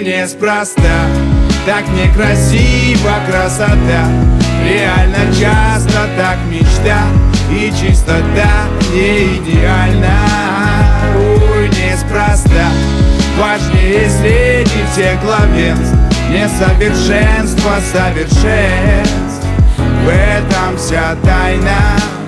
неспроста, так некрасива красота. Реально часто так мечта, и чистота не идеальна. Неспроста, важнее среди всех главенств несовершенство совершенств. В этом вся тайна.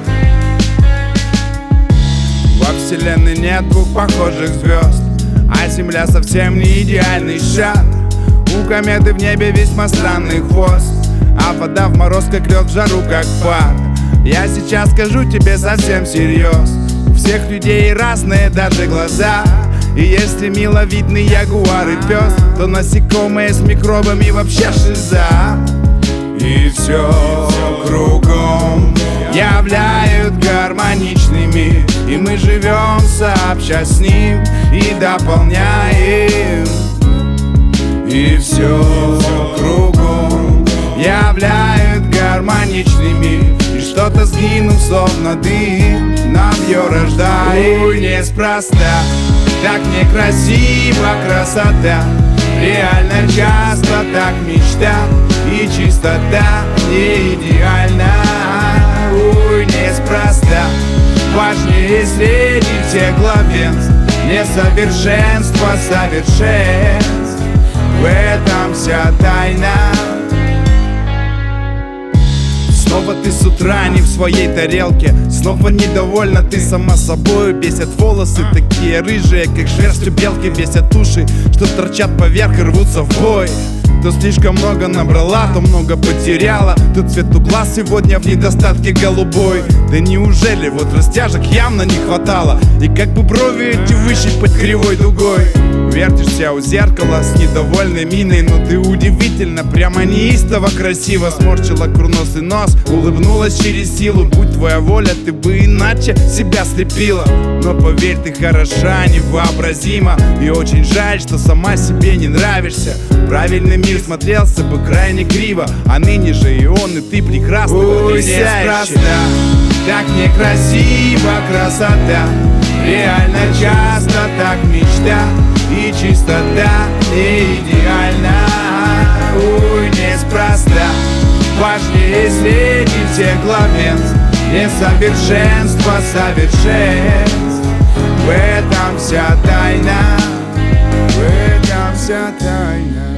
Во вселенной нет двух похожих звезд, а Земля совсем не идеальный шар. У кометы в небе весьма странный хвост, а вода в мороз как лед, в жару как пар. Я сейчас скажу тебе совсем всерьез: у всех людей разные даже глаза. И если миловидный ягуар и пес, то насекомые с микробами вообще шиза. И все кругом являют гармоничный мир, и мы живем сообща с ним и дополняем. И все кругом являют гармоничный мир, и что-то сгинув, словно дым, нам ее рождает. Неспроста, так некрасива красота. Реально часто так мечта, и чистота не идеальна. Неспроста, важнее среди всех главенств несовершенство совершенств. В этом вся тайна. Снова ты с утра не в своей тарелке, снова недовольна ты сама собой. Бесят волосы такие рыжие, как шерсть у белки. Бесят уши, что торчат поверх и рвутся в бой. То слишком много набрала, то много потеряла. То цвет у глаз сегодня в недостатке голубой. Да неужели вот растяжек явно не хватало? И как бы брови эти выщипать кривой дугой. Вертишься у зеркала с недовольной миной, но ты удивительно, прямо неистово красиво. Сморщила курносый нос, улыбнулась через силу. Будь твоя воля, ты бы иначе себя слепила. Но поверь, ты хороша, невообразима. И очень жаль, что сама себе не нравишься. Правильный мир смотрелся бы крайне криво, а ныне же и он, и ты прекрасно потрясающий. Неспроста, так некрасива красота. Реально часто так мечта, и чистота не идеальна. Неспроста, важнее среди всех главенств несовершенство совершенств. В этом вся тайна. В этом вся тайна.